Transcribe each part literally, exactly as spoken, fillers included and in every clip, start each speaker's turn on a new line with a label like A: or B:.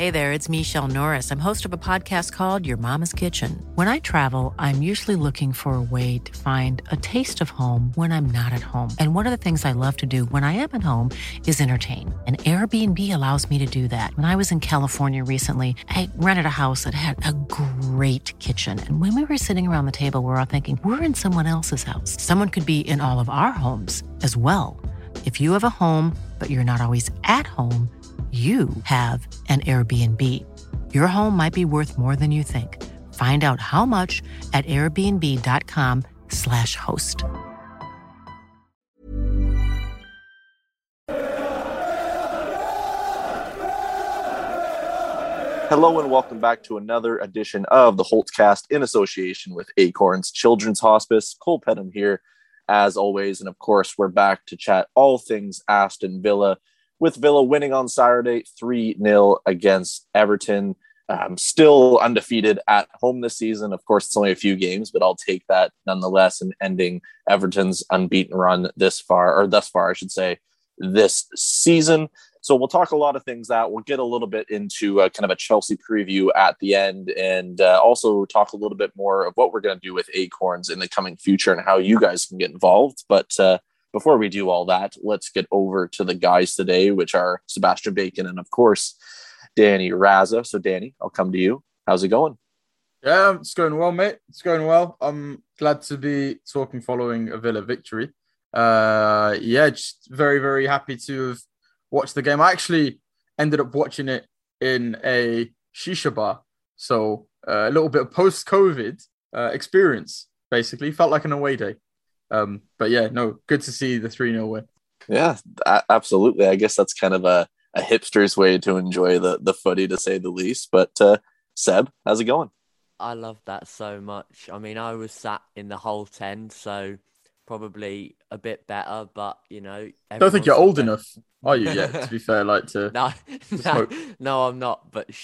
A: Hey there, it's Michelle Norris. I'm host of a podcast called Your Mama's Kitchen. When I travel, I'm usually looking for a way to find a taste of home when I'm not at home. And one of the things I love to do when I am at home is entertain. And Airbnb allows me to do that. When I was in California recently, I rented a house that had a great kitchen. And when we were sitting around the table, we were all thinking, we're in someone else's house. Someone could be in all of our homes as well. If you have a home, but you're not always at home, you have an Airbnb. Your home might be worth more than you think. Find out how much at airbnb.com slash host.
B: Hello and welcome back to another edition of the Holtzcast in association with Acorns Children's Hospice. Cole Penham here, as always. And of course, we're back to chat all things Aston Villa, with Villa winning on Saturday three nil against Everton. Um, still undefeated at home this season. Of course, it's only a few games, but I'll take that nonetheless, and ending Everton's unbeaten run this far, or thus far, I should say, this season. So we'll talk a lot of things that we'll get a little bit into a, kind of a Chelsea preview at the end, and uh, also talk a little bit more of what we're going to do with Acorns in the coming future and how you guys can get involved. But uh, before we do all that, let's get over to the guys today, which are Sebastian Bacon and, of course, Danny Raza. So, Danny, I'll come to you. How's it going?
C: Yeah, it's going well, mate. It's going well. I'm glad to be talking following a Villa victory. Uh, yeah, just very, very happy to have watched the game. I actually ended up watching it in a shisha bar. So uh, a little bit of post-COVID uh, experience, basically. Felt like an away day. Um, but yeah, no, good to see the three nil win.
B: Yeah, a- absolutely. I guess that's kind of a, a hipster's way to enjoy the, the footy, to say the least. But uh, Seb, how's it going?
D: I love that so much. I mean, I was sat in the whole ten, so probably a bit better, but, you know...
C: I don't think you're old better. enough, are you, yet, to be fair, like to...
D: no,
C: to
D: no, no, I'm not, but...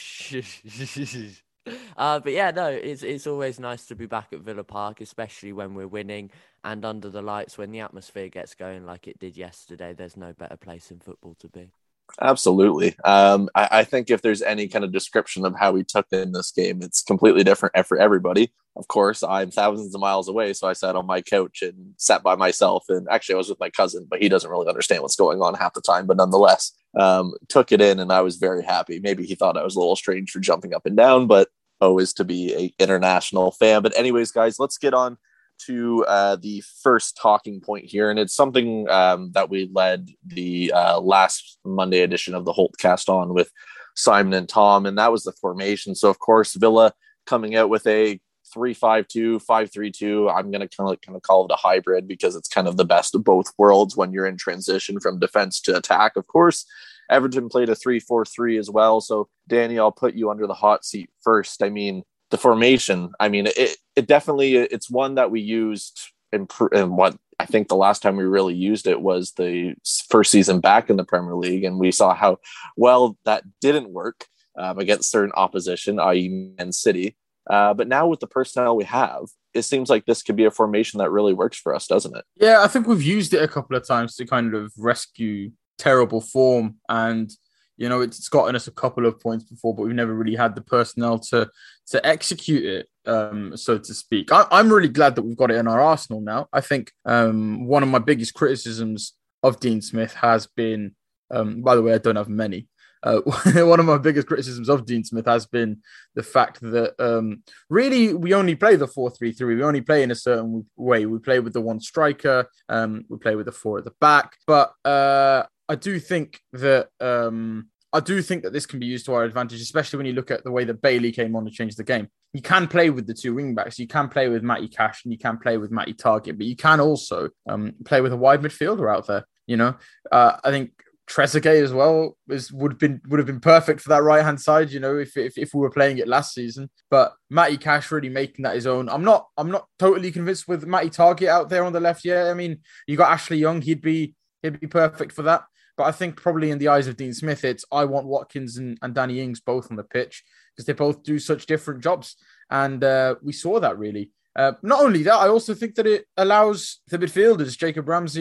D: Uh, but yeah, no, it's it's always nice to be back at Villa Park, especially when we're winning and under the lights. When the atmosphere gets going like it did yesterday, there's no better place in football to be.
B: Absolutely. Um, I, I think if there's any kind of description of how we took in this game, it's completely different for everybody. Of course, I'm thousands of miles away, so I sat on my couch and sat by myself. And actually, I was with my cousin, but he doesn't really understand what's going on half the time. But nonetheless, um, took it in, and I was very happy. Maybe he thought I was a little strange for jumping up and down, but always to be a international fan. But anyways, guys, let's get on to uh, the first talking point here. And it's something um, that we led the uh, last Monday edition of the Holtcast on with Simon and Tom, and that was the formation. So, of course, Villa coming out with a three five two, five three two. I'm going to kind of kind of call it a hybrid because it's kind of the best of both worlds when you're in transition from defense to attack, of course. Everton played a three four three as well. So, Danny, I'll put you under the hot seat first. I mean, the formation, I mean, it, it definitely, it's one that we used in, in what I think the last time we really used it was the first season back in the Premier League. And we saw how well that didn't work um, against certain opposition, that is. Man City. Uh, but now with the personnel we have, it seems like this could be a formation that really works for us, doesn't it?
C: Yeah, I think we've used it a couple of times to kind of rescue terrible form, and you know it's gotten us a couple of points before, but we've never really had the personnel to to execute it, um, so to speak. I, I'm really glad that we've got it in our arsenal now. I think um, one of my biggest criticisms of Dean Smith has been, um, by the way, I don't have many. Uh, one of my biggest criticisms of Dean Smith has been the fact that um, really we only play the four three three. We only play in a certain way. We play with the one striker. Um, we play with the four at the back. But uh, I do think that um, I do think that this can be used to our advantage, especially when you look at the way that Bailey came on to change the game. You can play with the two wing backs. You can play with Matty Cash and you can play with Matty Target, but you can also um, play with a wide midfielder out there. You know, uh, I think Trezeguet as well is would have been would have been perfect for that right hand side, you know, if, if if we were playing it last season. But Matty Cash really making that his own. I'm not I'm not totally convinced with Matty Target out there on the left yet. I mean, you got Ashley Young, he'd be he'd be perfect for that. But I think probably in the eyes of Dean Smith, it's I want Watkins and, and Danny Ings both on the pitch because they both do such different jobs. And uh, we saw that really. Uh, not only that, I also think that it allows the midfielders, Jacob Ramsey,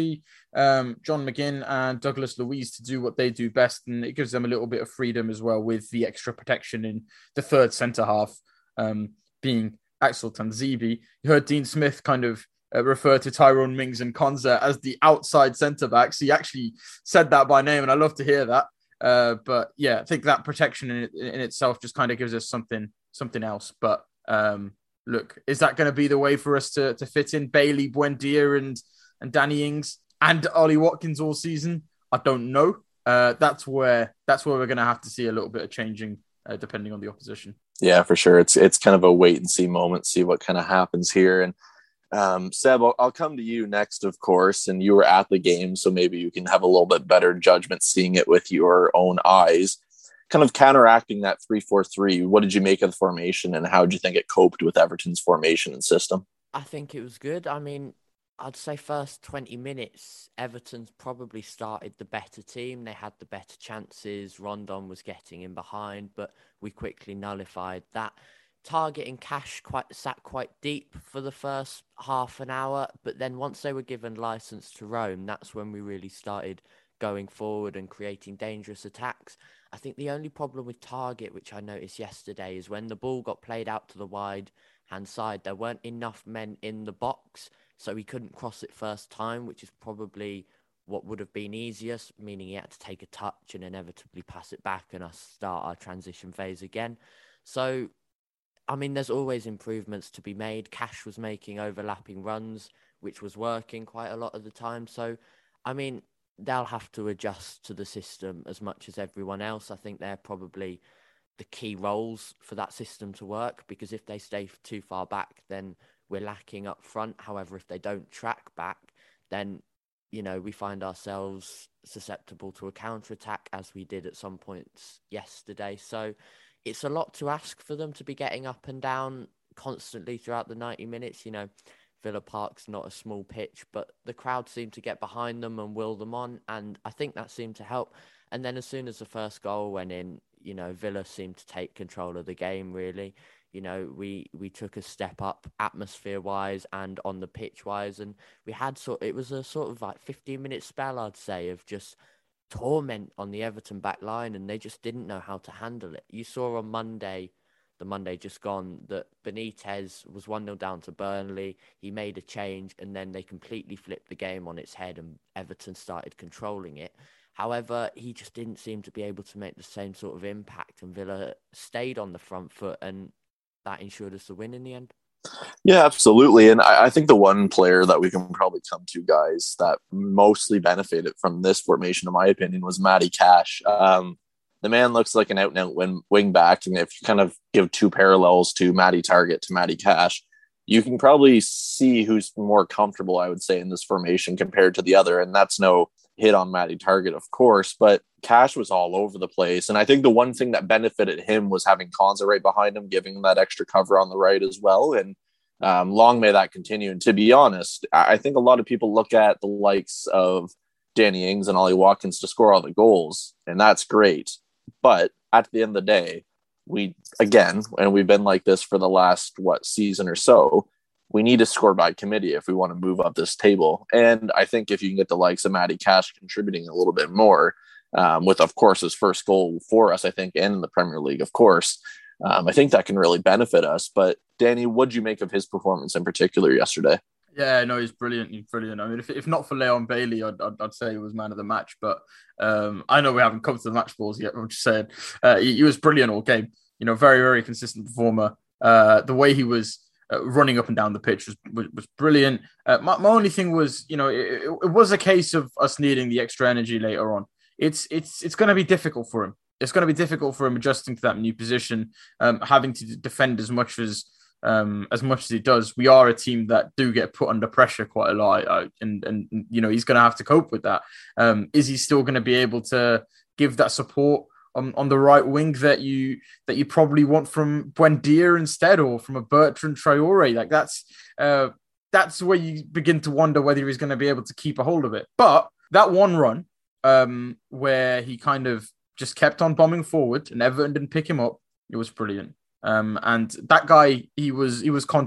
C: um, John McGinn and Douglas Luiz to do what they do best, and it gives them a little bit of freedom as well with the extra protection in the third centre half, um, being Axel Tanzibi. You heard Dean Smith kind of uh, refer to Tyrone Mings and Konza as the outside centre backs. He actually said that by name, and I love to hear that. Uh, but yeah, I think that protection in, in itself just kind of gives us something something else. But um, look, is that going to be the way for us to to fit in Bailey, Buendia, and and Danny Ings and Ollie Watkins all season? I don't know. Uh, that's where that's where we're going to have to see a little bit of changing, uh, depending on the opposition.
B: Yeah, for sure. It's it's kind of a wait and see moment, see what kind of happens here. And um, Seb, I'll, I'll come to you next, of course. And you were at the game, so maybe you can have a little bit better judgment seeing it with your own eyes. Kind of counteracting that three four three, what did you make of the formation, and how did you think it coped with Everton's formation and system?
D: I think it was good. I mean, I'd say first twenty minutes, Everton's probably started the better team. They had the better chances. Rondon was getting in behind, but we quickly nullified that. Target and Cash quite sat quite deep for the first half an hour, but then once they were given license to roam, that's when we really started going forward and creating dangerous attacks. I think the only problem with Target, which I noticed yesterday, is when the ball got played out to the wide hand side, there weren't enough men in the box, so he couldn't cross it first time, which is probably what would have been easiest, meaning he had to take a touch and inevitably pass it back and us start our transition phase again. So, I mean, there's always improvements to be made. Cash was making overlapping runs, which was working quite a lot of the time. So, I mean, they'll have to adjust to the system as much as everyone else. I think they're probably the key roles for that system to work, because if they stay too far back, then we're lacking up front. However, if they don't track back, then, you know, we find ourselves susceptible to a counter-attack, as we did at some points yesterday. So it's a lot to ask for them to be getting up and down constantly throughout the ninety minutes. You know, Villa Park's not a small pitch, but the crowd seemed to get behind them and will them on, and I think that seemed to help. And then as soon as the first goal went in, you know, Villa seemed to take control of the game, really. You know, we, we took a step up atmosphere-wise and on the pitch-wise, and we had sort it was a sort of like fifteen-minute spell, I'd say, of just torment on the Everton back line, and they just didn't know how to handle it. You saw on Monday, the Monday just gone, that Benitez was one nil down to Burnley. He made a change, and then they completely flipped the game on its head, and Everton started controlling it. However, he just didn't seem to be able to make the same sort of impact, and Villa stayed on the front foot, and that ensured us the win in the end.
B: Yeah, absolutely. And I, I think the one player that we can probably come to, guys, that mostly benefited from this formation, in my opinion, was Matty Cash. Um, the man looks like an out-and-out wing, wing back, and if you kind of give two parallels to Matty Target to Matty Cash, you can probably see who's more comfortable, I would say, in this formation compared to the other. And that's no hit on Matty Target, of course, but Cash was all over the place. And I think the one thing that benefited him was having Konza right behind him, giving him that extra cover on the right as well. And um, long may that continue. And to be honest, I think a lot of people look at the likes of Danny Ings and Ollie Watkins to score all the goals, and that's great. But at the end of the day, we, again, and we've been like this for the last, what, season or so, we need to score by committee if we want to move up this table. And I think if you can get the likes of Matty Cash contributing a little bit more, um, with, of course, his first goal for us, I think, and in the Premier League, of course, um, I think that can really benefit us. But Danny, what'd you make of his performance in particular yesterday?
C: Yeah, no, he's brilliant. He's brilliant. I mean, if, if not for Leon Bailey, I'd, I'd, I'd say he was man of the match. But um, I know we haven't come to the match balls yet. I'm just saying uh, he, he was brilliant all game. You know, very, very consistent performer. Uh, the way he was uh, running up and down the pitch was was, was brilliant. Uh, my, my only thing was, you know, it, it was a case of us needing the extra energy later on. It's it's it's going to be difficult for him. It's going to be difficult for him adjusting to that new position, um, having to defend as much as um, as much as he does. We are a team that do get put under pressure quite a lot, uh, and and you know he's going to have to cope with that. Um, is he still going to be able to give that support on, on the right wing that you that you probably want from Buendia instead, or from a Bertrand Traore? Like that's uh, that's where you begin to wonder whether he's going to be able to keep a hold of it. But that one run um, where he kind of just kept on bombing forward and Everton didn't pick him up, it was brilliant. Um, and that guy, he was he was confident.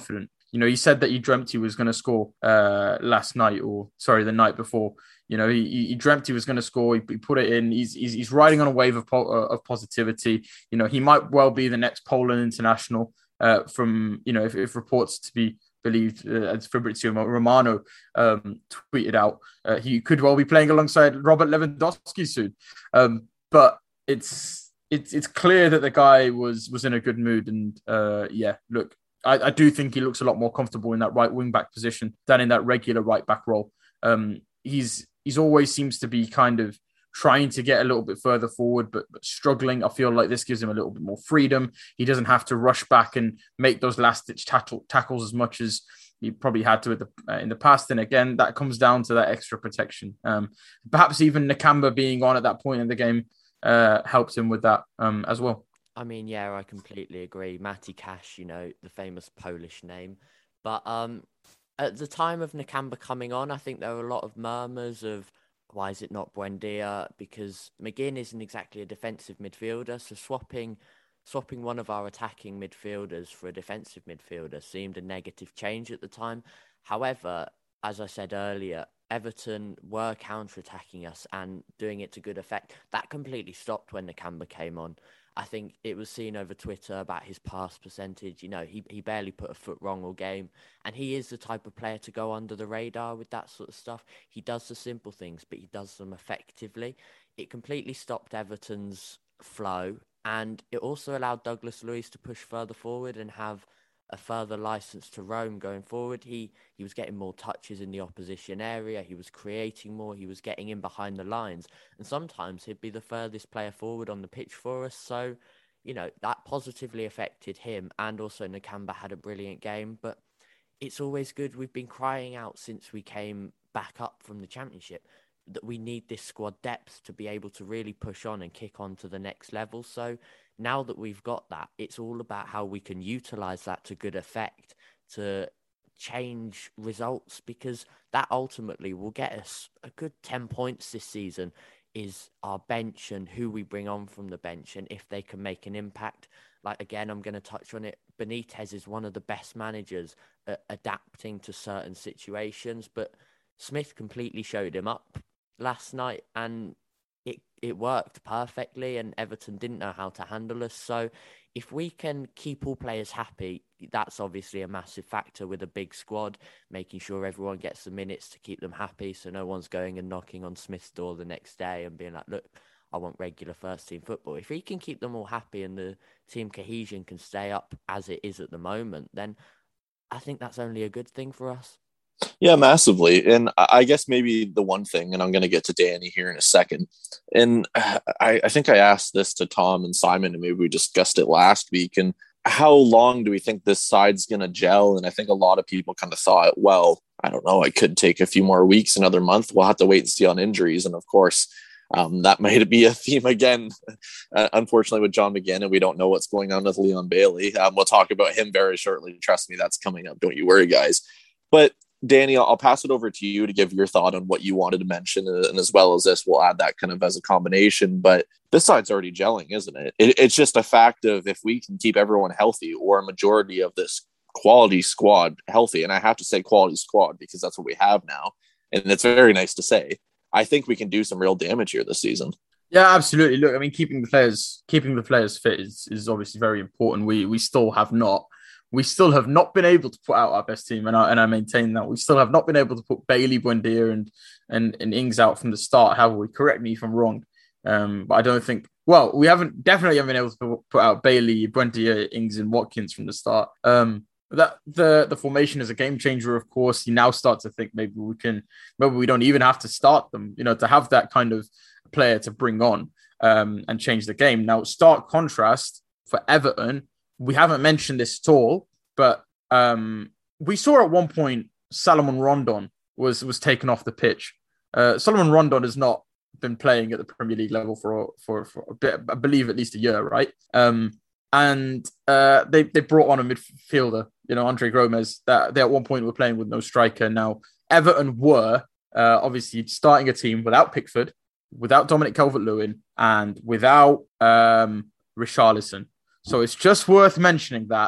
C: You know, he said that he dreamt he was going to score uh, last night, or sorry, the night before. You know, he, he dreamt he was going to score. He, he put it in. He's, he's he's riding on a wave of po- uh, of positivity. You know, he might well be the next Poland international. Uh, from you know, if, if reports to be believed, uh, as Fabrizio Romano um, tweeted out, uh, he could well be playing alongside Robert Lewandowski soon. Um, but it's it's it's clear that the guy was was in a good mood, and uh, yeah, look. I, I do think he looks a lot more comfortable in that right wing back position than in that regular right back role. Um, he's he's always seems to be kind of trying to get a little bit further forward, but, but struggling. I feel like this gives him a little bit more freedom. He doesn't have to rush back and make those last ditch tackle, tackles as much as he probably had to the, uh, in the past. And again, that comes down to that extra protection. Um, perhaps even Nakamba being on at that point in the game uh, helped him with that um, as well.
D: I mean, yeah, I completely agree. Matty Cash, you know, the famous Polish name. But um, at the time of Nakamba coming on, I think there were a lot of murmurs of, why is it not Buendia? Because McGinn isn't exactly a defensive midfielder. So swapping swapping one of our attacking midfielders for a defensive midfielder seemed a negative change at the time. However, as I said earlier, Everton were counter-attacking us and doing it to good effect. That completely stopped when Nakamba came on. I think it was seen over Twitter about his pass percentage. You know, he, he barely put a foot wrong all game. And he is the type of player to go under the radar with that sort of stuff. He does the simple things, but he does them effectively. It completely stopped Everton's flow. And it also allowed Douglas Luiz to push further forward and have a further license to roam going forward. He he was getting more touches in the opposition area. He was creating more. He was getting in behind the lines. And sometimes he'd be the furthest player forward on the pitch for us. So, you know, that positively affected him. And also Nakamba had a brilliant game. But it's always good. We've been crying out since we came back up from the Championship that we need this squad depth to be able to really push on and kick on to the next level. So now that we've got that, it's all about how we can utilise that to good effect to change results, because that ultimately will get us a good ten points this season, is our bench and who we bring on from the bench and if they can make an impact. Like, again, I'm going to touch on it. Benitez is one of the best managers at adapting to certain situations, but Smith completely showed him up last night and it it worked perfectly, and Everton didn't know how to handle us. So if we can keep all players happy, that's obviously a massive factor with a big squad, making sure everyone gets the minutes to keep them happy, so no one's going and knocking on Smith's door the next day and being like, look, I want regular first team football. If we can keep them all happy and the team cohesion can stay up as it is at the moment, then I think that's only a good thing for us.
B: Yeah, massively. And I guess maybe the one thing, and I'm going to get to Danny here in a second, and I, I think I asked this to Tom and Simon, and maybe we discussed it last week, and how long do we think this side's going to gel? And I think a lot of people kind of thought, well, I don't know, it could take a few more weeks, another month. We'll have to wait and see on injuries. And of course, um, that might be a theme again, uh, unfortunately, with John McGinn, and we don't know what's going on with Leon Bailey. Um, we'll talk about him very shortly. Trust me, that's coming up. Don't you worry, guys. But Danny, I'll pass it over to you to give your thought on what you wanted to mention. And as well as this, we'll add that kind of as a combination. But this side's already gelling, isn't it? it? It's just a fact of if we can keep everyone healthy, or a majority of this quality squad healthy, and I have to say quality squad because that's what we have now. And it's very nice to say. I think we can do some real damage here this season.
C: Yeah, absolutely. Look, I mean, keeping the players keeping the players fit is, is obviously very important. We we still have not. We still have not been able to put out our best team, and I, and I maintain that. We still have not been able to put Bailey, Buendia, and and and Ings out from the start. However, correct me if I'm wrong, um, but I don't think. Well, we haven't definitely haven't been able to put out Bailey, Buendia, Ings, and Watkins from the start. Um, that the the formation is a game changer. Of course, you now start to think maybe we can, maybe we don't even have to start them. You know, to have that kind of player to bring on um, and change the game. Now, stark contrast for Everton. We haven't mentioned this at all, but um, we saw at one point Salomon Rondon was was taken off the pitch. Uh, Salomon Rondon has not been playing at the Premier League level for for, for a bit, I believe at least a year, right? Um, and uh, they they brought on a midfielder, you know, Andre Gomez. That they at one point were playing with no striker. Now Everton were uh, obviously starting a team without Pickford, without Dominic Calvert-Lewin, and without um, Richarlison. So it's just worth mentioning that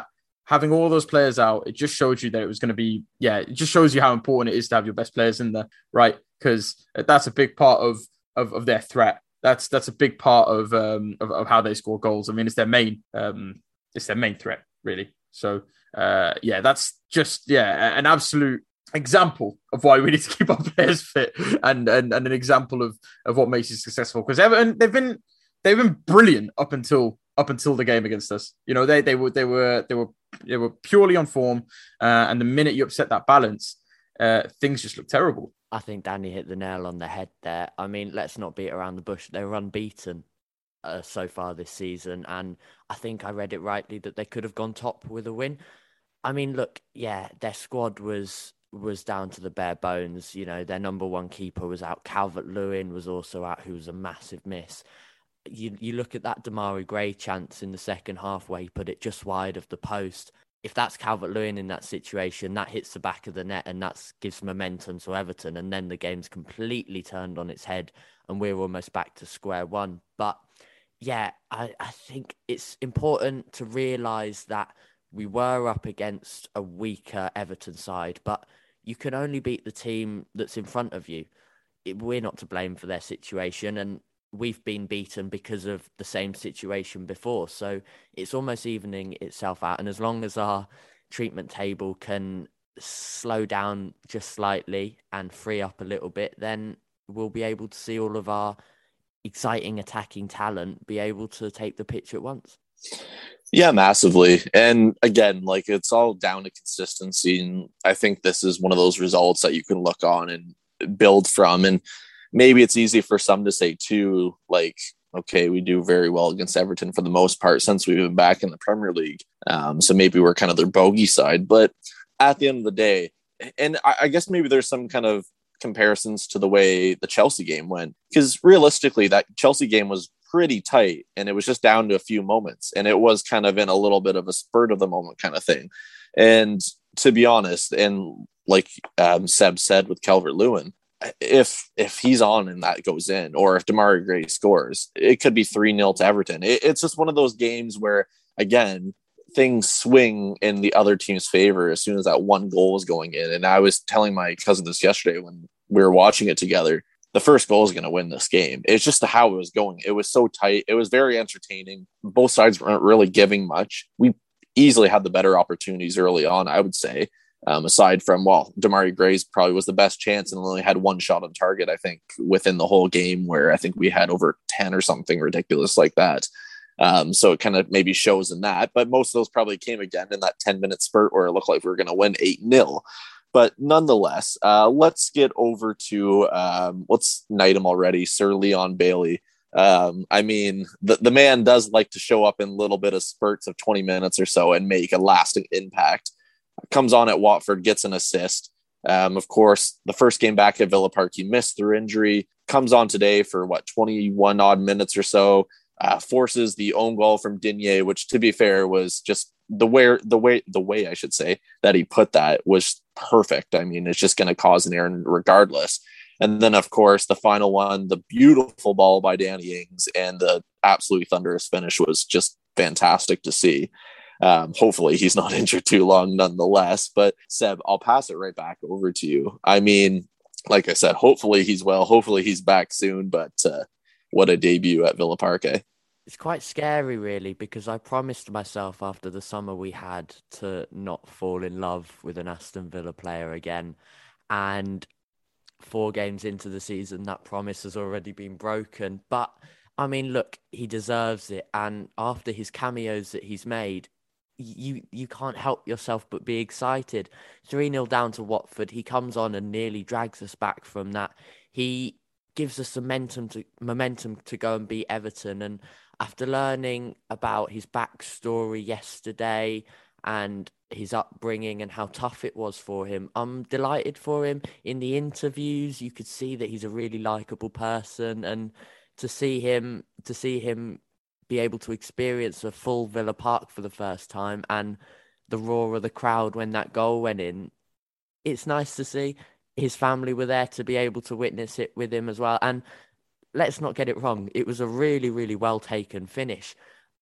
C: having all those players out, it just showed you that it was going to be, yeah, it just shows you how important it is to have your best players in there, right? Because that's a big part of, of, of their threat. That's that's a big part of, um, of of how they score goals. I mean, it's their main um, it's their main threat, really. So, uh, yeah, that's just, yeah, an absolute example of why we need to keep our players fit, and and, and an example of, of what makes you successful. Because Everton, they've been they've been brilliant up until up until the game against us. You know, they they were they were they were they were purely on form, uh, and the minute you upset that balance, uh, things just look terrible.
D: I think Danny hit the nail on the head there. I mean, let's not beat around the bush. They were unbeaten uh, so far this season, and I think I read it rightly that they could have gone top with a win. I mean, look, yeah, their squad was was down to the bare bones. You know, their number one keeper was out. Calvert-Lewin was also out, who was a massive miss. You you look at that Demarai Gray chance in the second half where he put it just wide of the post. If that's Calvert-Lewin in that situation, that hits the back of the net and that gives momentum to Everton. And then the game's completely turned on its head and we're almost back to square one. But yeah, I, I think it's important to realise that we were up against a weaker Everton side, but you can only beat the team that's in front of you. It, we're not to blame for their situation, and we've been beaten because of the same situation before. So it's almost evening itself out. And as long as our treatment table can slow down just slightly and free up a little bit, then we'll be able to see all of our exciting attacking talent be able to take the pitch at once.
B: Yeah, massively. And again, like, it's all down to consistency. And I think this is one of those results that you can look on and build from. And maybe it's easy for some to say too, like, okay, we do very well against Everton for the most part since we've been back in the Premier League. Um, so maybe we're kind of their bogey side. But at the end of the day, and I, I guess maybe there's some kind of comparisons to the way the Chelsea game went, because realistically, that Chelsea game was pretty tight and it was just down to a few moments. And it was kind of in a little bit of a spurt of the moment kind of thing. And to be honest, and like um, Seb said with Calvert-Lewin, if if he's on and that goes in, or if Demarai Gray scores, it could be three nil to Everton. It, it's just one of those games where, again, things swing in the other team's favor as soon as that one goal was going in. And I was telling my cousin this yesterday when we were watching it together, the first goal is going to win this game. It's just how it was going. It was so tight. It was very entertaining. Both sides weren't really giving much. We easily had the better opportunities early on, I would say. Um, aside from, well, Demarai Gray's probably was the best chance and only had one shot on target, I think, within the whole game, where I think we had over ten or something ridiculous like that. Um, so it kind of maybe shows in that. But most of those probably came again in that ten-minute spurt where it looked like we were going to win eight nil. But nonetheless, uh, let's get over to, um, let's knight him already, Sir Leon Bailey. Um, I mean, the, the man does like to show up in a little bit of spurts of twenty minutes or so and make a lasting impact. Comes on at Watford, gets an assist. Um, of course, the first game back at Villa Park, he missed through injury. Comes on today for, what, twenty-one odd minutes or so. Uh, forces the own goal from Digne, which, to be fair, was just the way, the way, the way I should say that he put that was perfect. I mean, it's just going to cause an error regardless. And then, of course, the final one, the beautiful ball by Danny Ings and the absolutely thunderous finish was just fantastic to see. Um, hopefully he's not injured too long nonetheless. But Seb, I'll pass it right back over to you. I mean, like I said, hopefully he's well. Hopefully he's back soon. But uh, what a debut at Villa Park, eh?
D: It's quite scary, really, because I promised myself after the summer we had to not fall in love with an Aston Villa player again. And four games into the season, that promise has already been broken. But, I mean, look, he deserves it. And after his cameos that he's made, you you can't help yourself but be excited. three nil down to Watford. He comes on and nearly drags us back from that. He gives us momentum to momentum to go and beat Everton. And after learning about his backstory yesterday and his upbringing and how tough it was for him, I'm delighted for him. In the interviews, you could see that he's a really likable person, and to see him to see him be able to experience a full Villa Park for the first time and the roar of the crowd when that goal went in, it's nice to see. His family were there to be able to witness it with him as well. And let's not get it wrong, it was a really, really well taken finish.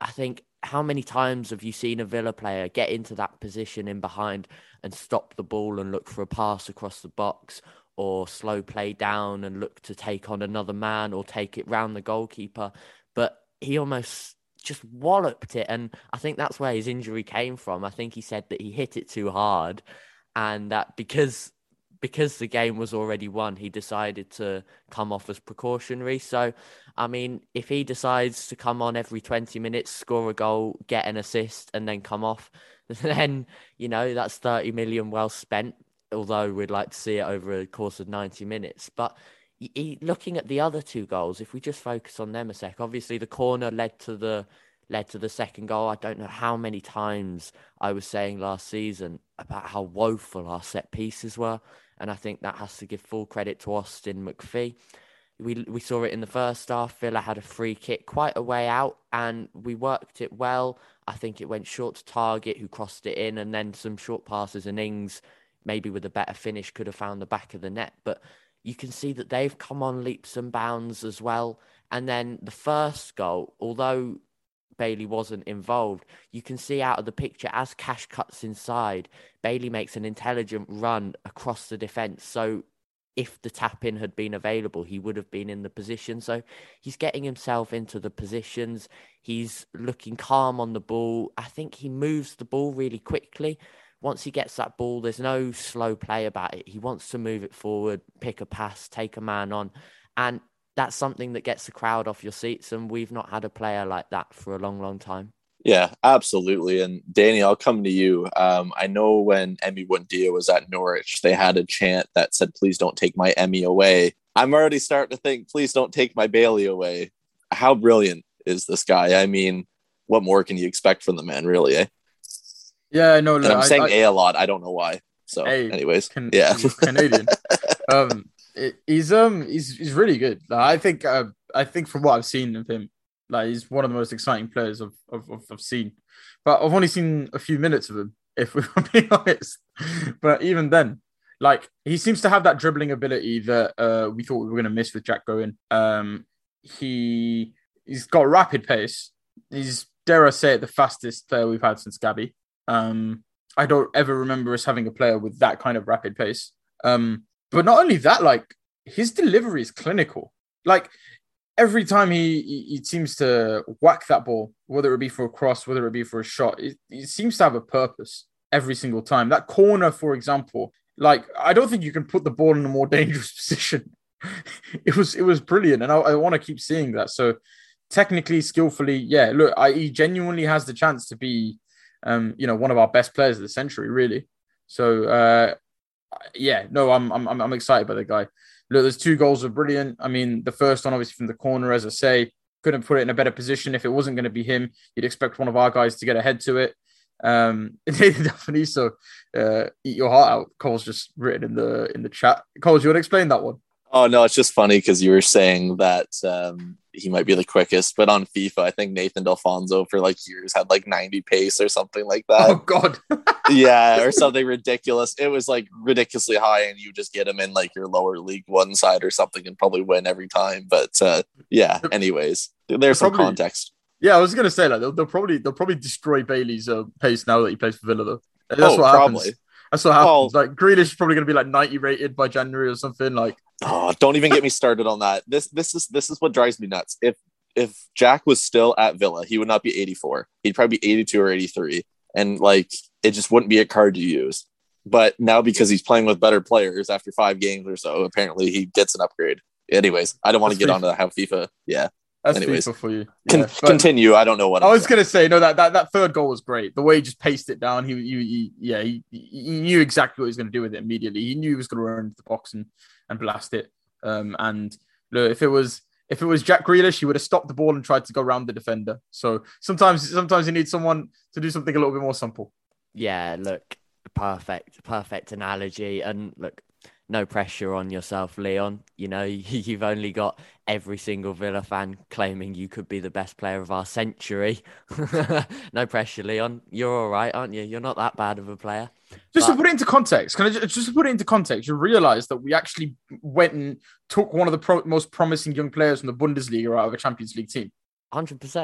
D: I think, how many times have you seen a Villa player get into that position in behind and stop the ball and look for a pass across the box, or slow play down and look to take on another man or take it round the goalkeeper? But he almost just walloped it. And I think that's where his injury came from. I think he said that he hit it too hard, and that because because the game was already won, he decided to come off as precautionary. So, I mean, if he decides to come on every twenty minutes, score a goal, get an assist, and then come off, then, you know, that's thirty million well spent, although we'd like to see it over a course of ninety minutes. But he, looking at the other two goals, if we just focus on them a sec, obviously the corner led to the led to the second goal. I don't know how many times I was saying last season about how woeful our set pieces were. And I think that has to give full credit to Austin McPhee. We we saw it in the first half. Villa had a free kick quite a way out, and we worked it well. I think it went short to Target, who crossed it in, and then some short passes, and Ings, maybe with a better finish, could have found the back of the net. But you can see that they've come on leaps and bounds as well. And then the first goal, although Bailey wasn't involved, you can see out of the picture, as Cash cuts inside, Bailey makes an intelligent run across the defence. So if the tap-in had been available, he would have been in the position. So he's getting himself into the positions. He's looking calm on the ball. I think he moves the ball really quickly. Once he gets that ball, there's no slow play about it. He wants to move it forward, pick a pass, take a man on. And that's something that gets the crowd off your seats. And we've not had a player like that for a long, long time.
B: Yeah, absolutely. And Danny, I'll come to you. Um, I know when Emi Buendia was at Norwich, they had a chant that said, "Please don't take my Emi away." I'm already starting to think, please don't take my Bailey away. How brilliant is this guy? I mean, what more can you expect from the man, really, eh?
C: Yeah, no,
B: and I'm
C: I,
B: saying
C: I,
B: a a lot. I don't know why. So,
C: hey,
B: anyways,
C: can,
B: yeah,
C: Canadian. um, it, he's um, he's he's really good. Like, I think uh, I think from what I've seen of him, like, he's one of the most exciting players I've I've, I've seen. But I've only seen a few minutes of him, if we're being honest. But even then, like, he seems to have that dribbling ability that uh, we thought we were going to miss with Jack going. Um, he he's got rapid pace. He's, dare I say it, the fastest player we've had since Gabby. Um, I don't ever remember us having a player with that kind of rapid pace. Um, but not only that, like, his delivery is clinical. Like, every time he, he, he seems to whack that ball, whether it be for a cross, whether it be for a shot, it, it seems to have a purpose every single time. That corner, for example, like, I don't think you can put the ball in a more dangerous position. it was it was brilliant, and I, I want to keep seeing that. So technically, skillfully, yeah, look, I, he genuinely has the chance to be, um, you know, one of our best players of the century, really. So, uh, yeah, no, I'm I'm I'm excited by the guy. Look, those two goals were brilliant. I mean, the first one, obviously, from the corner, as I say, couldn't put it in a better position. If it wasn't going to be him, you'd expect one of our guys to get ahead to it. Um, definitely. So, uh, eat your heart out. Cole's just written in the in the chat. Cole, do you want to explain that one?
B: Oh, no, it's just funny because you were saying that um, he might be the quickest, but on FIFA, I think Nathan Delfonso for like years had like ninety pace or something like that.
C: Oh, God.
B: Yeah, or something ridiculous. It was like ridiculously high, and you just get him in like your lower League One side or something and probably win every time. But uh, yeah, anyways, there's some
C: probably,
B: context.
C: Yeah, I was going to say, like, they'll, they'll probably they'll probably destroy Bailey's uh, pace now that he plays for Villa, though. That's
B: oh,
C: what
B: probably.
C: happens. That's what happens.
B: Oh.
C: Like, Grealish is probably going to be like ninety rated by January or something. Like,
B: oh, don't even get me started on that. This this is this is what drives me nuts. If if Jack was still at Villa, he would not be eighty-four. He'd probably be eighty-two or eighty-three, and like, it just wouldn't be a card to use. But now, because he's playing with better players after five games or so, apparently he gets an upgrade. Anyways, I don't want to get onto how FIFA. Yeah.
C: That's
B: Anyways,
C: FIFA for you.
B: Con-
C: Yeah,
B: continue. I don't know what
C: I
B: I'm
C: was
B: saying.
C: gonna say. No, that, that that third goal was great. The way he just paced it down, he, he, he yeah, he, he knew exactly what he was going to do with it immediately. He knew he was going to run into the box and, and blast it. Um, and look, if it was if it was Jack Grealish, he would have stopped the ball and tried to go around the defender. So sometimes sometimes you need someone to do something a little bit more simple.
D: Yeah, look, perfect, perfect analogy. And look, no pressure on yourself, Leon. You know, you've only got every single Villa fan claiming you could be the best player of our century. No pressure, Leon. You're all right, aren't you? You're not that bad of a player.
C: Just
D: but...
C: to put it into context, can I just, just to put it into context, you realise that we actually went and took one of the pro- most promising young players from the Bundesliga out of a Champions League team.
D: one hundred percent.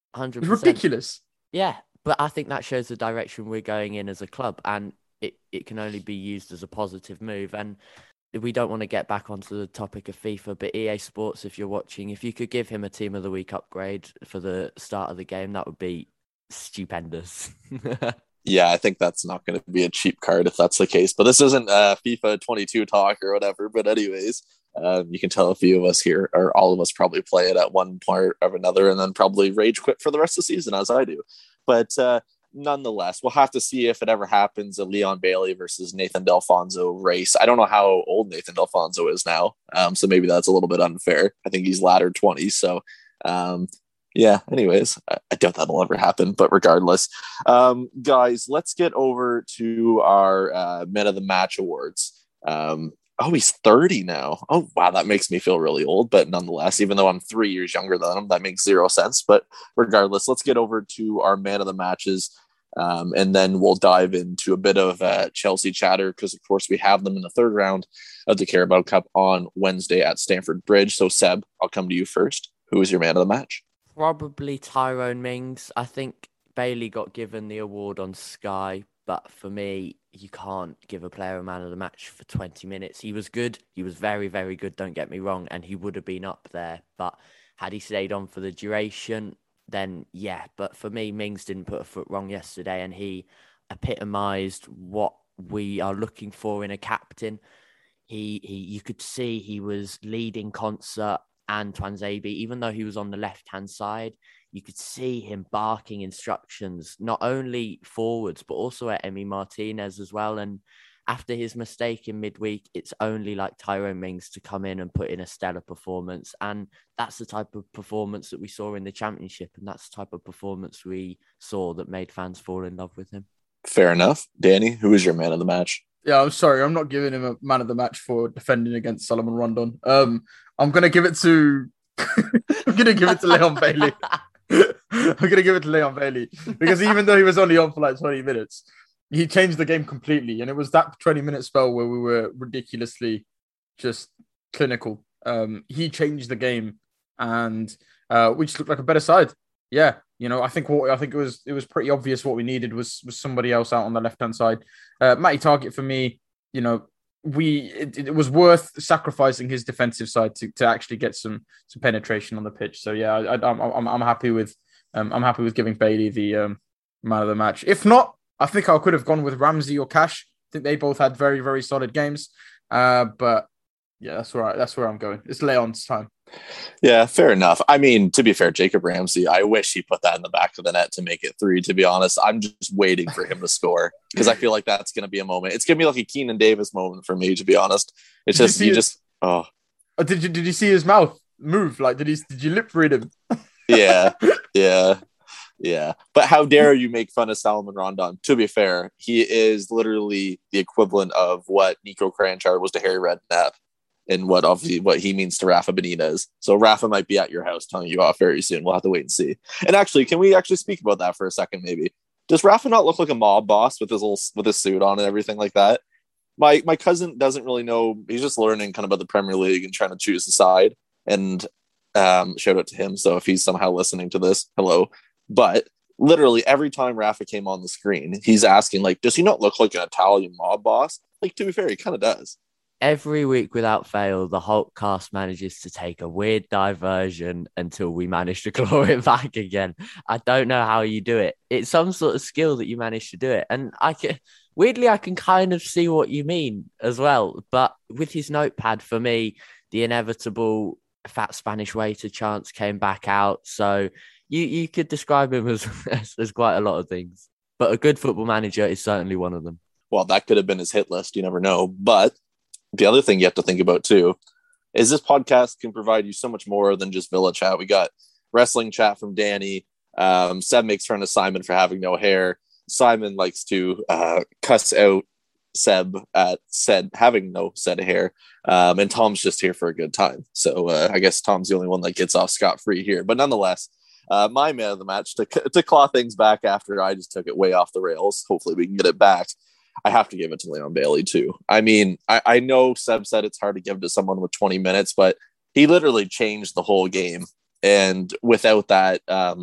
D: one hundred
C: It's
D: percent.
C: ridiculous.
D: Yeah, but I think that shows the direction we're going in as a club, and it, it can only be used as a positive move. And we don't want to get back onto the topic of FIFA, but E A Sports, if you're watching, if you could give him a Team of the Week upgrade for the start of the game, that would be stupendous.
B: Yeah, I think that's not going to be a cheap card if that's the case. But this isn't uh, FIFA twenty-two talk or whatever. But anyways, um, you can tell a few of us here, or all of us probably play it at one point or another, and then probably rage quit for the rest of the season, as I do. But uh, nonetheless, we'll have to see if it ever happens, a Leon Bailey versus Nathan Delfonso race. I don't know how old Nathan Delfonso is now, um, so maybe that's a little bit unfair. I think he's latter twenties, so... Um, yeah, anyways, I, I doubt that'll ever happen, but regardless, um, guys, let's get over to our uh, Men of the Match awards. Um, oh, he's thirty now. Oh, wow, that makes me feel really old, but nonetheless, even though I'm three years younger than him, that makes zero sense. But regardless, let's get over to our Man of the Matches, um, and then we'll dive into a bit of uh, Chelsea chatter, because, of course, we have them in the third round of the Carabao Cup on Wednesday at Stamford Bridge. So, Seb, I'll come to you first. Who is your Man of the Match?
D: Probably Tyrone Mings. I think Bailey got given the award on Sky, but for me, you can't give a player a man of the match for twenty minutes. He was good. He was very, very good, don't get me wrong, and he would have been up there. But had he stayed on for the duration, then yeah. But for me, Mings didn't put a foot wrong yesterday, and he epitomised what we are looking for in a captain. He, he, you could see he was leading concert and Tuanzebe, even though he was on the left-hand side, you could see him barking instructions, not only forwards, but also at Emi Martinez as well. And after his mistake in midweek, it's only like Tyrone Mings to come in and put in a stellar performance. And that's the type of performance that we saw in the Championship. And that's the type of performance we saw that made fans fall in love with him.
B: Fair enough. Danny, who is your Man of the Match?
C: Yeah, I'm sorry. I'm not giving him a man of the match for defending against Salomon Rondon. Um, I'm going to give it to... I'm going to give it to Leon Bailey. I'm going to give it to Leon Bailey. Because even though he was only on for like twenty minutes, he changed the game completely. And it was that twenty-minute spell where we were ridiculously just clinical. Um, he changed the game, and uh, we just looked like a better side. Yeah, you know, I think what I think it was it was pretty obvious what we needed was was somebody else out on the left hand side. Uh, Matty Targett for me, you know, we it, it was worth sacrificing his defensive side to, to actually get some some penetration on the pitch. So yeah, I, I'm I'm I'm happy with um, I'm happy with giving Bailey the um, man of the match. If not, I think I could have gone with Ramsey or Cash. I think they both had very very solid games. Uh, but yeah, that's where I, that's where I'm going. It's Leon's time.
B: Yeah, fair enough. I mean, to be fair, Jacob Ramsey, I wish he put that in the back of the net to make it three, to be honest. I'm just waiting for him to score because I feel like that's going to be a moment. It's going to be like a Keenan Davis moment for me, to be honest. It's
C: Did
B: just,
C: you,
B: you
C: his,
B: just, oh.
C: oh. Did you, did you see his mouth move? Like, did he, did you lip read him?
B: Yeah, yeah, yeah. But how dare you make fun of Salomon Rondon? To be fair, he is literally the equivalent of what Nico Kranjčar was to Harry Redknapp. And what obviously what he means to Rafa Benitez. So Rafa might be at your house telling you off very soon. We'll have to wait and see. And actually, can we actually speak about that for a second? Maybe does Rafa not look like a mob boss with his little with his suit on and everything like that? My my cousin doesn't really know. He's just learning kind of about the Premier League and trying to choose a side. And um, shout out to him. So if he's somehow listening to this, hello. But literally every time Rafa came on the screen, he's asking like, does he not look like an Italian mob boss? Like, to be fair, he kind of does.
D: Every week without fail, the Hulk cast manages to take a weird diversion until we manage to claw it back again. I don't know how you do it. It's some sort of skill that you manage to do it. And I can, weirdly, I can kind of see what you mean as well. But with his notepad, for me, the inevitable fat Spanish waiter chance came back out. So you, you could describe him as, as, as quite a lot of things. But a good football manager is certainly one of them.
B: Well, that could have been his hit list. You never know. But the other thing you have to think about too is this podcast can provide you so much more than just Villa chat. We got wrestling chat from Danny. Um, Seb makes fun of Simon for having no hair. Simon likes to uh, cuss out Seb at said having no set of hair. Um, and Tom's just here for a good time. So uh, I guess Tom's the only one that gets off scot-free here. But nonetheless, uh, my man of the match to, to claw things back after I just took it way off the rails. Hopefully we can get it back. I have to give it to Leon Bailey too. I mean, I, I know Seb said it's hard to give to someone with twenty minutes, but he literally changed the whole game. And without that, um,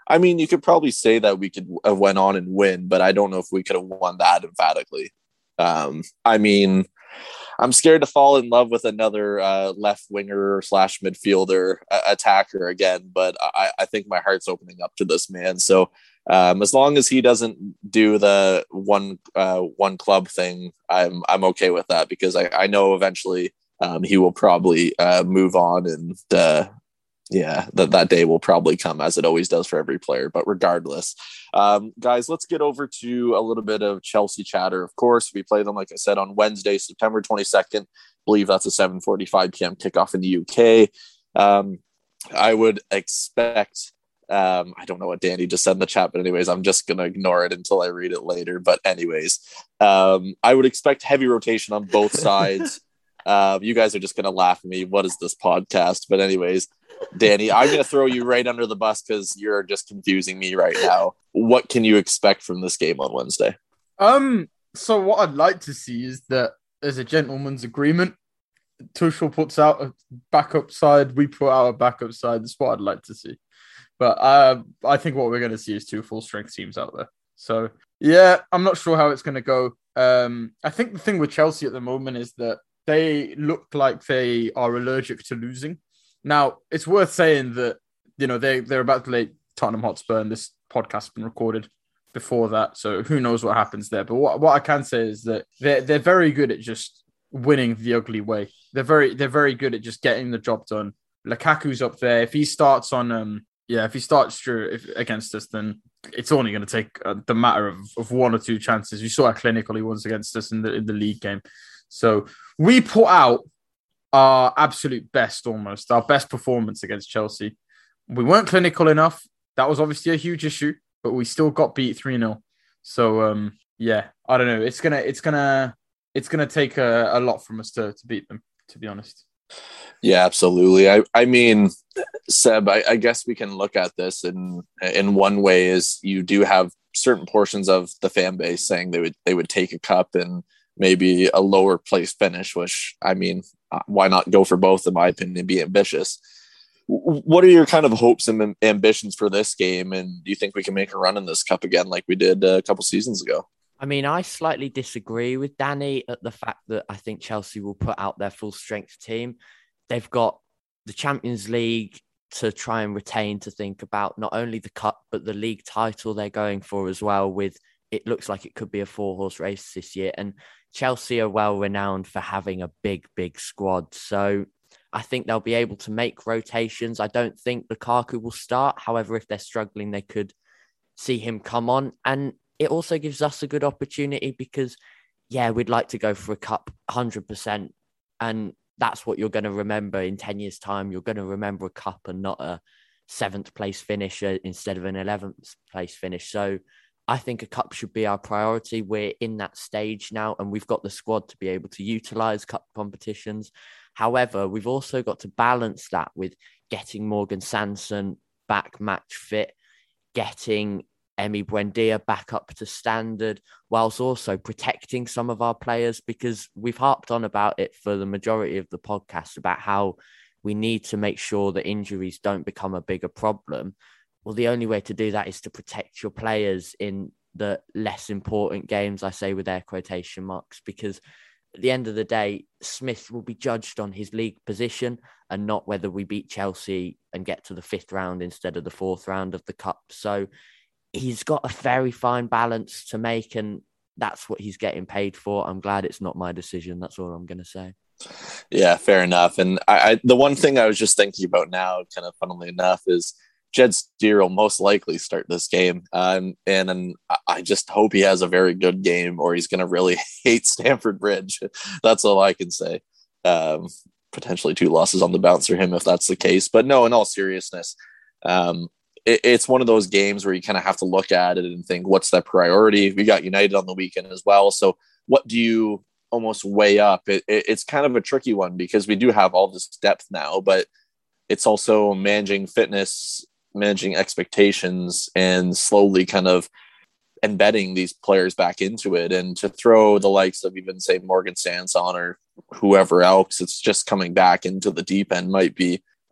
B: I mean, you could probably say that we could have went on and win, but I don't know if we could have won that emphatically. Um, I mean, I'm scared to fall in love with another uh, left winger slash midfielder uh, attacker again, but I, I think my heart's opening up to this man. So um, as long as he doesn't do the one uh, one club thing, I'm I'm okay with that, because I, I know eventually um, he will probably uh, move on, and uh, yeah, that that day will probably come, as it always does for every player. But regardless, um, guys, let's get over to a little bit of Chelsea chatter. Of course, we play them, like I said, on Wednesday, September twenty-second. I believe that's a seven forty-five p.m. kickoff in the U K. Um, I would expect, um, I don't know what Danny just said in the chat, but anyways, I'm just going to ignore it until I read it later. But anyways, um, I would expect heavy rotation on both sides. Uh, you guys are just going to laugh at me. What is this podcast? But anyways, Danny, I'm going to throw you right under the bus because you're just confusing me right now. What can you expect from this game on Wednesday?
C: Um, so what I'd like to see is that there's a gentleman's agreement. Tuchel puts out a backup side. We put out a backup side. That's what I'd like to see. But uh, I think what we're going to see is two full-strength teams out there. So, yeah, I'm not sure how it's going to go. Um, I think the thing with Chelsea at the moment is that they look like they are allergic to losing. Now, it's worth saying that, you know, they, they're about to play Tottenham Hotspur, and this podcast has been recorded before that. So who knows what happens there. But what, what I can say is that they're, they're very good at just winning the ugly way. They're very they're very good at just getting the job done. Lukaku's up there. If he starts on, um, yeah, if he starts through if, against us, then it's only going to take uh, the matter of, of one or two chances. You saw how clinical he was against us in the in the league game. So we put out our absolute best, almost our best performance against Chelsea. We weren't clinical enough. That was obviously a huge issue, but we still got beat three nil. So um, yeah, I don't know. It's gonna it's gonna it's gonna take a, a lot from us to to beat them, to be honest.
B: Yeah, absolutely. I, I mean, Seb, I, I guess we can look at this in in one way is you do have certain portions of the fan base saying they would they would take a cup and maybe a lower place finish, which, I mean, why not go for both, in my opinion, and be ambitious? What are your kind of hopes and ambitions for this game? And do you think we can make a run in this cup again like we did a couple seasons ago?
D: I mean, I slightly disagree with Danny at the fact that I think Chelsea will put out their full strength team. They've got the Champions League to try and retain, to think about not only the cup, but the league title they're going for as well. With it looks like it could be a four horse race this year. And Chelsea are well renowned for having a big, big squad. So I think they'll be able to make rotations. I don't think Lukaku will start. However, if they're struggling, they could see him come on. And it also gives us a good opportunity because, yeah, we'd like to go for a cup one hundred percent. And that's what you're going to remember in ten years' time. You're going to remember a cup and not a seventh place finish instead of an eleventh place finish. So I think a cup should be our priority. We're in that stage now, and we've got the squad to be able to utilise cup competitions. However, we've also got to balance that with getting Morgan Sanson back match fit, getting Emi Buendia back up to standard, whilst also protecting some of our players, because we've harped on about it for the majority of the podcast about how we need to make sure that injuries don't become a bigger problem. Well, the only way to do that is to protect your players in the less important games, I say with air quotation marks, because at the end of the day, Smith will be judged on his league position and not whether we beat Chelsea and get to the fifth round instead of the fourth round of the cup. So he's got a very fine balance to make, and that's what he's getting paid for. I'm glad it's not my decision. That's all I'm going to say.
B: Yeah, fair enough. And I, I, the one thing I was just thinking about now, kind of funnily enough, is Jed Steer will most likely start this game. Um, and, and I just hope he has a very good game, or he's going to really hate Stamford Bridge. That's all I can say. Um, potentially two losses on the bounce for him if that's the case. But no, in all seriousness, um, it, it's one of those games where you kind of have to look at it and think, what's that priority? We got United on the weekend as well. So what do you almost weigh up? It, it, it's kind of a tricky one because we do have all this depth now, but it's also managing fitness, managing expectations, and slowly kind of embedding these players back into it. And to throw the likes of even say Morgan Sanson or whoever else, it's just coming back into the deep end might be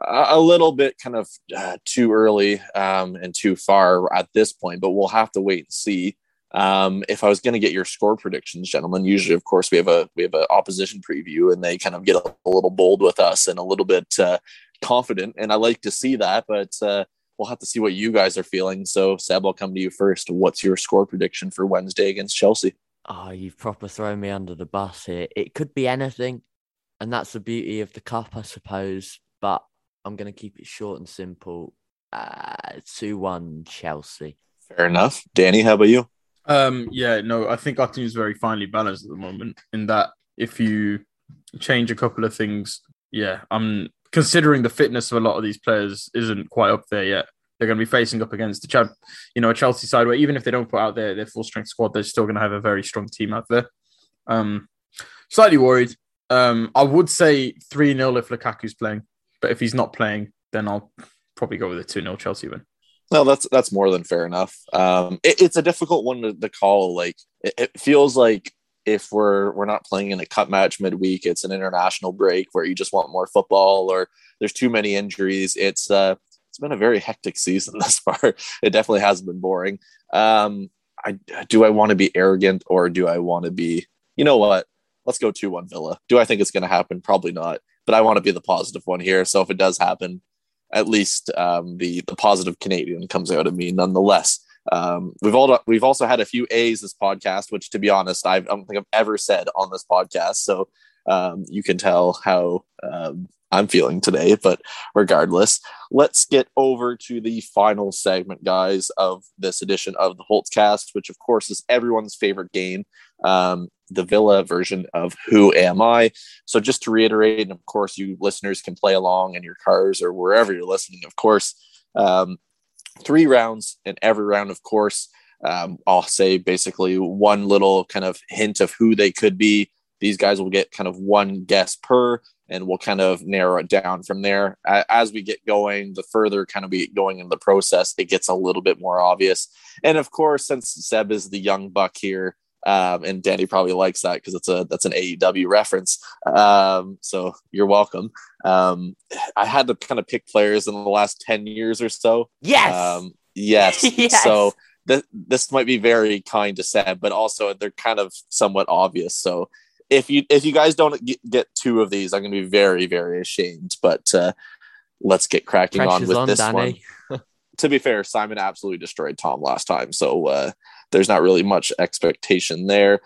B: a, a little bit kind of uh, too early um, and too far at this point, but we'll have to wait and see. Um, if I was going to get your score predictions, gentlemen, usually, of course, we have a we have an opposition preview, and they kind of get a, a little bold with us and a little bit uh, confident, and I like to see that. But uh, we'll have to see what you guys are feeling. So, Seb, I'll come to you first. What's your score prediction for Wednesday against Chelsea?
D: Oh, you've proper thrown me under the bus here. It could be anything, and that's the beauty of the cup, I suppose. But I'm going to keep it short and simple. Uh, two one Chelsea.
B: Fair enough. Danny, how about you?
C: Um, yeah, no, I think our team is very finely balanced at the moment in that if you change a couple of things, yeah, I'm considering the fitness of a lot of these players isn't quite up there yet. They're going to be facing up against the Chad, you know, a Chelsea side where even if they don't put out their, their full strength squad, they're still going to have a very strong team out there. Um, slightly worried. Um, I would say three nil if Lukaku's playing, but if he's not playing, then I'll probably go with a two nil Chelsea win.
B: No, that's that's more than fair enough. Um, it, it's a difficult one to, to call. Like it, it feels like if we're we're not playing in a cup match midweek, it's an international break where you just want more football, or there's too many injuries. It's uh, it's been a very hectic season thus far. It definitely has been boring. Um, I do I want to be arrogant, or do I want to be? You know what? Let's go two one Villa. Do I think it's going to happen? Probably not. But I want to be the positive one here. So if it does happen, at least um, the the positive Canadian comes out of me nonetheless. Um, we've all we've also had a few A's this podcast, which to be honest, I've, I don't think I've ever said on this podcast. So um, you can tell how um, I'm feeling today. But regardless, let's get over to the final segment, guys, of this edition of the Holtzcast, which of course is everyone's favorite game. Um, the Villa version of Who Am I? So just to reiterate, and of course you listeners can play along in your cars or wherever you're listening, of course, um, three rounds, and every round, of course, um, I'll say basically one little kind of hint of who they could be. These guys will get kind of one guess per, and we'll kind of narrow it down from there. As we get going, the further kind of we get going in the process, it gets a little bit more obvious. And of course, since Seb is the young buck here, Um, and Danny probably likes that because it's a that's an A E W reference. Um, so you're welcome. Um, I had to kind of pick players in the last ten years or so.
D: Yes.
B: Um, yes.
D: Yes.
B: So th- this might be very kind to Seb, but also they're kind of somewhat obvious. So if you if you guys don't get, get two of these, I'm going to be very, very ashamed. But uh, let's get cracking
D: Pressure's
B: on with
D: on,
B: this
D: Danny.
B: one. To be fair, Simon absolutely destroyed Tom last time. So uh, there's not really much expectation there.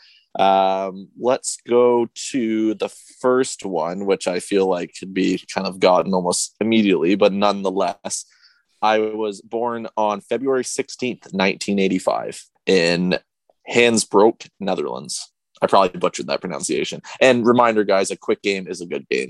B: Um, let's go to the first one, which I feel like could be kind of gotten almost immediately, but nonetheless, I was born on February sixteenth, nineteen eighty-five in Hansbroek, Netherlands. I probably butchered that pronunciation. And reminder, guys, a quick game is a good game.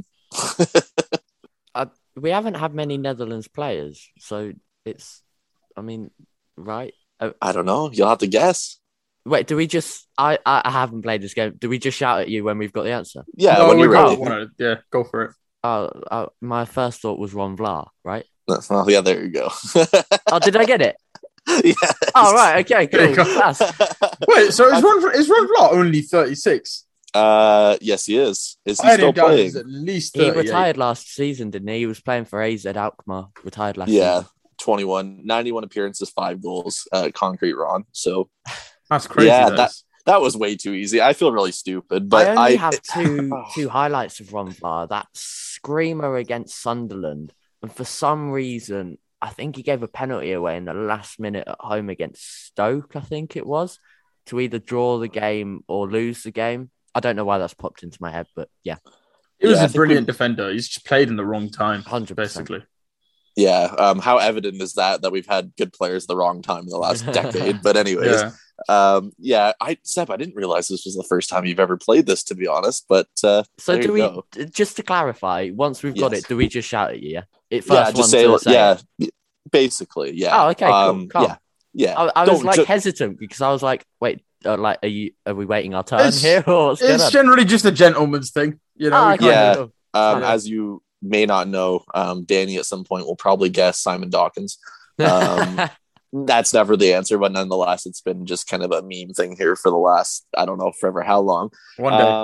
D: uh, we haven't had many Netherlands players, so it's, I mean, right? Uh,
B: I don't know. You'll have to guess.
D: Wait, do we just, I, I haven't played this game. Do we just shout at you when we've got the answer?
B: Yeah,
C: No,
B: when
C: we
B: you're
C: got
B: ready.
C: one. Yeah, go for it.
D: Oh, uh, my first thought was Ron Vlaar, right?
B: Well, yeah, there you go.
D: Oh, did I get it?
B: Yes.
D: Oh, right. Okay,
C: There you
D: cool.
C: go.
D: Class.
C: Wait, so is Ron, is Ron Vlaar only thirty-six?
B: Uh, yes, he is. Is he
C: I had
B: still
C: him down
B: playing?
C: as at least
D: He
C: thirty-eight.
D: retired last season, didn't he? He was playing for A Z Alkmaar. Retired last
B: Yeah,
D: season.
B: twenty-one, ninety-one appearances, five goals, uh, concrete Ron. So
C: That's crazy.
B: Yeah,
C: that
B: that-
C: is.
B: that was way too easy. I feel really stupid, but
D: I only
B: I,
D: have two two highlights of Ron Vlaar. That screamer against Sunderland, and for some reason, I think he gave a penalty away in the last minute at home against Stoke. I think it was to either draw the game or lose the game. I don't know why that's popped into my head, but yeah,
C: He was
B: Yeah, I
C: a
B: think
C: brilliant
B: we-
C: defender. He's just played in the wrong time,
D: one hundred percent.
C: basically.
B: yeah. Um, how evident is that that we've had good players at the wrong time in the last decade? But anyways,
C: Yeah.
B: um, yeah. I Seb, I didn't realize this was the first time you've ever played this, to be honest. But uh,
D: So
B: there
D: do
B: you
D: we?
B: go.
D: d- Just to clarify, once we've got
B: Yes.
D: it, do we just shout at you? Yeah, it first
B: yeah,
D: one
B: just say,
D: to say
B: yeah,
D: it.
B: basically, yeah.
D: Oh, okay, cool,
B: Um,
D: calm.
B: Yeah, yeah.
D: I, I was
B: Don't
D: like
B: ju-
D: hesitant because I was like, wait, uh, like, are you? Are we waiting our turn
C: It's-
D: here, or what's going
C: It's
D: on?
C: generally just a gentleman's thing, you know.
D: Oh,
C: we
D: okay,
C: can't-
B: Yeah.
D: cool.
B: Um,
C: Yeah.
B: as you may not know, um, Danny at some point will probably guess Simon Dawkins. Um, That's never the answer, but nonetheless, it's been just kind of a meme thing here for the last, I don't know, forever how long.
C: One day.
B: Um,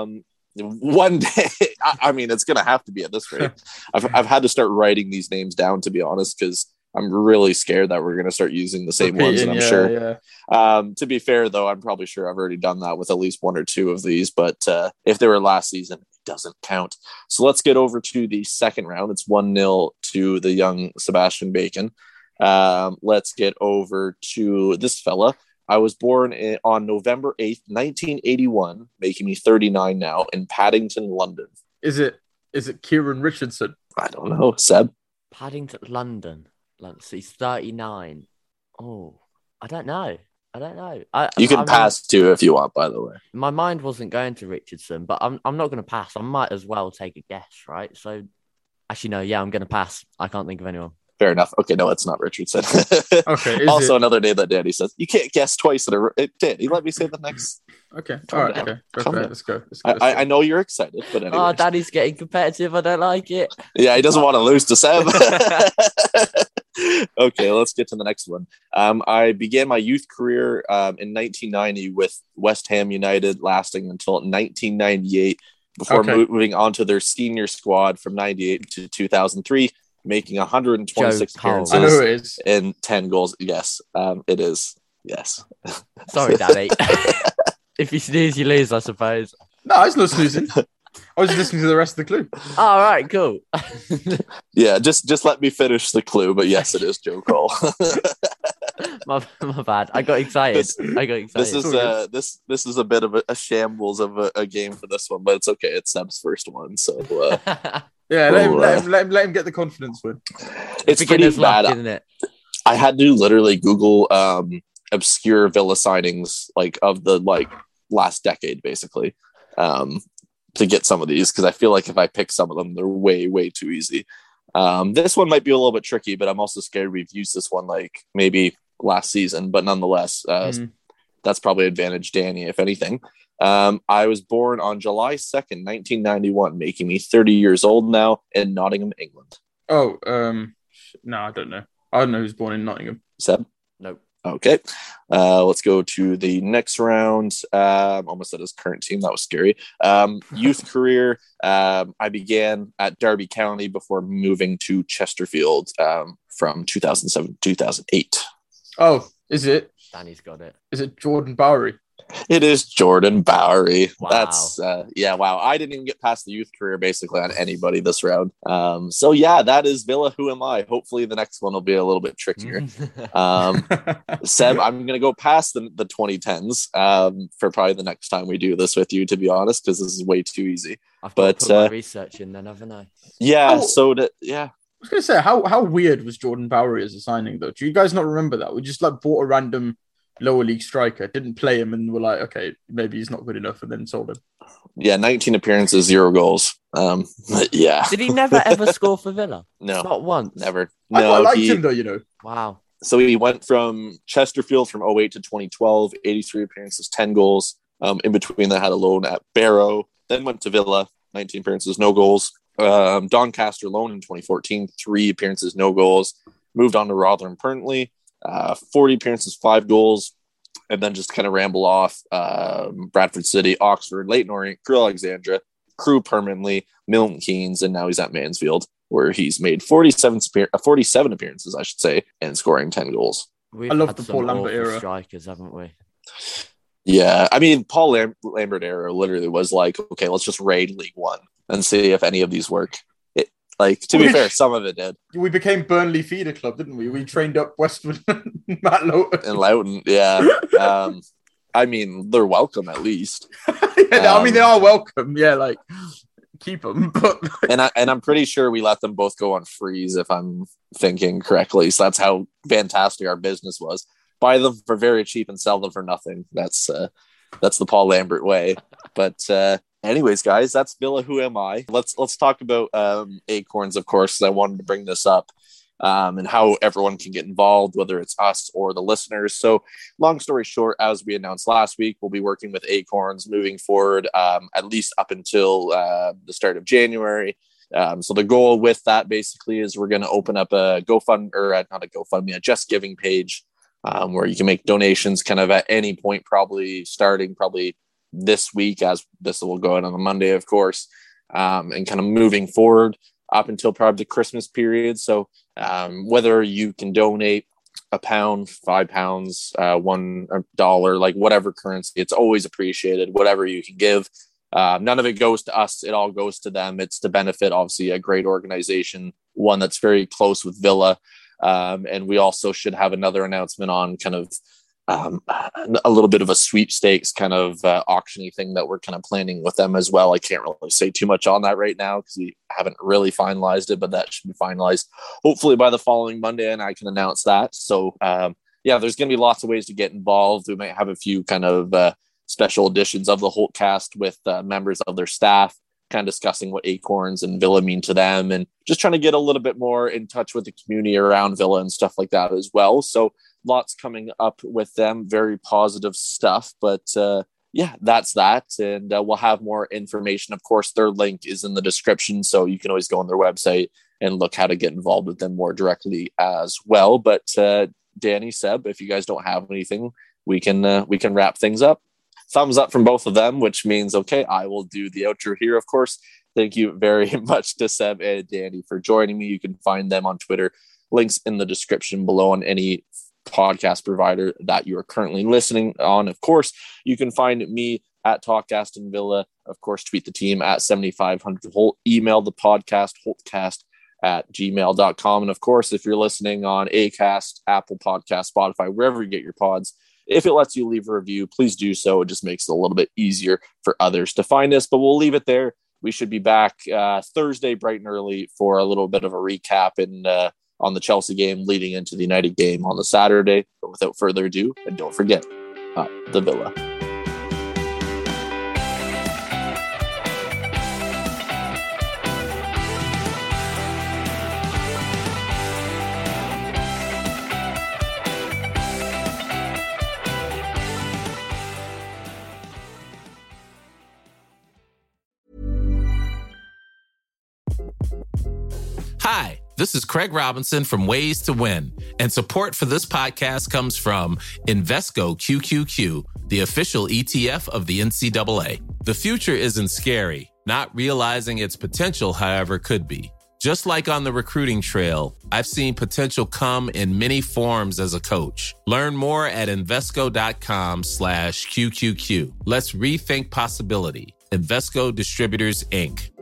B: one day. I, I mean, it's gonna have to be at this rate. I've I've had to start writing these names down, to be honest, because I'm really scared that we're gonna start using the same
C: Repeating,
B: ones. And I'm
C: yeah,
B: sure.
C: Yeah.
B: Um, to be fair, though, I'm probably sure I've already done that with at least one or two of these. But uh, if they were last season, it doesn't count. So let's get over to the second round. It's one nil to the young Sebastian Bacon. Um, let's get over to this fella. I was born in, on November eighth, nineteen eighty-one, making me thirty-nine now, in Paddington, London.
C: Is it is it Kieran Richardson?
B: I don't know. Seb?
D: Paddington, London. London. So he's thirty-nine. Oh, I don't know. I don't know. I,
B: You can
D: I mean,
B: pass too if you want, by the way.
D: my mind wasn't going to Richardson, but I'm I'm not going to pass. I might as well take a guess, right? So, actually, no. Yeah, I'm going to pass. I can't think of anyone.
B: Fair enough. Okay, no, it's not Richardson.
C: Okay. Is
B: Also,
C: it...
B: another name that Danny says. You can't guess twice in a row. Danny, let me say the next.
C: Okay.
B: Calm
C: All right.
B: down.
C: Okay. Go
B: Calm
C: for it.
B: down.
C: Let's go. Let's go.
B: I,
C: Let's
B: I,
C: go.
B: I know you're excited, but anyway.
D: Oh, Daddy's getting competitive. I don't like it.
B: Yeah, he doesn't want to lose to Seb. Okay, let's get to the next one. Um, I began my youth career um, in nineteen ninety with West Ham United, lasting until nineteen ninety-eight, before
C: Okay.
B: moving on to their senior squad from ninety-eight to two thousand three, making one hundred twenty-six
D: Joe Cole.
B: appearances
C: I know who it is.
B: and ten goals. Yes, um, it is. Yes.
D: Sorry, Daddy. If you snooze, you lose, I suppose.
C: No, I was not snoozing. I was just listening to the rest of the clue.
D: All right, cool.
B: Yeah, just just let me finish the clue. But yes, it is Joe Cole.
D: my, my bad. I got excited.
B: This-
D: I got excited.
B: This is uh this this is a bit of a, a shambles of a, a game for this one, but it's okay. It's Seb's first one, so uh,
C: Yeah, let him,
B: Oh,
C: let
B: uh,
C: him, let him, let him get the confidence win.
B: it's pretty
D: Beginner's luck,
B: bad.
D: isn't it?
B: I had to literally Google um obscure Villa signings like of the like last decade, basically, um, to get some of these because I feel like if I pick some of them, they're way way too easy. Um, this one might be a little bit tricky, but I'm also scared we've used this one like maybe last season, but nonetheless, uh,
C: Mm.
B: that's probably advantage Danny, if anything. Um, I was born on July second, nineteen ninety-one, making me thirty years old now in Nottingham, England.
C: Oh, um, no, I don't know. I don't know who's born in Nottingham.
B: Seb?
D: Nope.
B: Okay. Uh, let's go to the next round. Um, almost said his current team. That was scary. Um, youth career. Um, I began at Derby County before moving to Chesterfield um, from two thousand seven to two thousand eight.
C: Oh, is it?
D: Danny's got it.
C: Is it Jordan Bowery?
B: It is Jordan Bowery.
D: Wow.
B: That's uh, yeah, wow. I didn't even get past the youth career basically on anybody this round. Um, so yeah, that is Villa. Who am I? Hopefully the next one will be a little bit trickier. Um, Seb, I'm gonna go past the, the twenty tens um, for probably the next time we do this with you, to be honest, because this is way too easy.
D: I've got
B: But,
D: to put my
B: uh,
D: research in then, haven't I?
B: Yeah,
C: Oh.
B: so to, yeah.
C: I was gonna say, how how weird was Jordan Bowery as a signing though? Do you guys not remember that? We just like bought a random lower league striker, didn't play him, and we're like, okay, maybe he's not good enough, and then sold him.
B: Yeah, nineteen appearances, zero goals. Um, but yeah,
D: Did he never ever score for Villa?
B: no,
D: Not once.
B: never.
C: I
B: No,
C: quite liked
B: he-
C: him though, you know.
D: Wow.
B: So he went from Chesterfield from oh eight to twenty twelve, eighty-three appearances, ten goals. Um, in between that, had a loan at Barrow, then went to Villa, nineteen appearances, no goals. Um, Doncaster loan in twenty fourteen, three appearances, no goals. Moved on to Rotherham permanently, uh, forty appearances, five goals, and then just kind of ramble off. Um, Bradford City, Oxford, Leyton Orient, Crew Alexandra, Crew permanently, Milton Keynes, and now he's at Mansfield, where he's made forty-seven, spear- uh, forty-seven appearances, I should say, and scoring ten goals.
D: We've
C: I love
D: had
C: the
D: some
C: Paul Lambert
D: awful
C: era.
D: strikers, haven't we?
B: Yeah, I mean, Paul Lam- Lambert era literally was like, okay, let's just raid League One and see if any of these work. It, like, to be
C: Which-
B: fair, some of it did.
C: We became Burnley feeder club, didn't we? We trained up Westwood and Matt Lowton.
B: And Loughton, yeah. Um, I mean, they're welcome at least.
C: Yeah, I mean,
B: Um,
C: they are welcome. Yeah, like keep them, but
B: And I and I'm pretty sure we let them both go on freeze, if I'm thinking correctly. So that's how fantastic our business was. Buy them for very cheap and sell them for nothing. That's uh, that's the Paul Lambert way. But uh, anyways, guys, that's Villa. Who am I? Let's let's talk about um, Acorns, of course, because I wanted to bring this up um, and how everyone can get involved, whether it's us or the listeners. So, long story short, as we announced last week, we'll be working with Acorns moving forward, um, at least up until uh, the start of January. Um, so the goal with that basically is we're going to open up a GoFund or uh, not a GoFundMe, a Just Giving page. Um, where you can make donations kind of at any point, probably starting probably this week, as this will go out on a Monday, of course, um, and kind of moving forward up until probably the Christmas period. So um, whether you can donate a pound, five pounds, uh, one dollar, like whatever currency, it's always appreciated, whatever you can give. Uh, none of it goes to us. It all goes to them. It's to benefit, obviously, a great organization, one that's very close with Villa. Um, and we also should have another announcement on kind of um, a little bit of a sweepstakes kind of uh, auctiony thing that we're kind of planning with them as well. I can't really say too much on that right now because we haven't really finalized it, but that should be finalized hopefully by the following Monday, and I can announce that. So um, yeah, there's going to be lots of ways to get involved. We might have a few kind of uh, special editions of the Holt Cast with uh, members of their staff, kind of discussing what Acorns and Villa mean to them, and just trying to get a little bit more in touch with the community around Villa and stuff like that as well. So lots coming up with them, very positive stuff. But uh, yeah, that's that. And uh, we'll have more information. Of course, their link is in the description, so you can always go on their website and look how to get involved with them more directly as well. But uh, Danny, Seb, if you guys don't have anything, we can uh, we can wrap things up. Thumbs up from both of them, which means, okay, I will do the outro here, of course. Thank you very much to Seb and Danny for joining me. You can find them on Twitter. Links in the description below on any podcast provider that you are currently listening on. Of course, you can find me at Talk Aston Villa. Of course, tweet the team at seventy-five hundred Holt. Email the podcast, holtcast at gmail dot com. And of course, if you're listening on Acast, Apple Podcast, Spotify, wherever you get your pods, if it lets you leave a review, please do so. It just makes it a little bit easier for others to find us, but we'll leave it there. We should be back uh, Thursday bright and early for a little bit of a recap and uh, on the Chelsea game leading into the United game on the Saturday. But without further ado, and don't forget, uh, the Villa.
E: Hi, this is Craig Robinson from Ways to Win, and support for this podcast comes from Invesco Q Q Q, the official E T F of the N C double A. The future isn't scary. Not realizing its potential, however, could be. Just like on the recruiting trail, I've seen potential come in many forms as a coach. Learn more at Invesco.com slash QQQ. Let's rethink possibility. Invesco Distributors, Incorporated.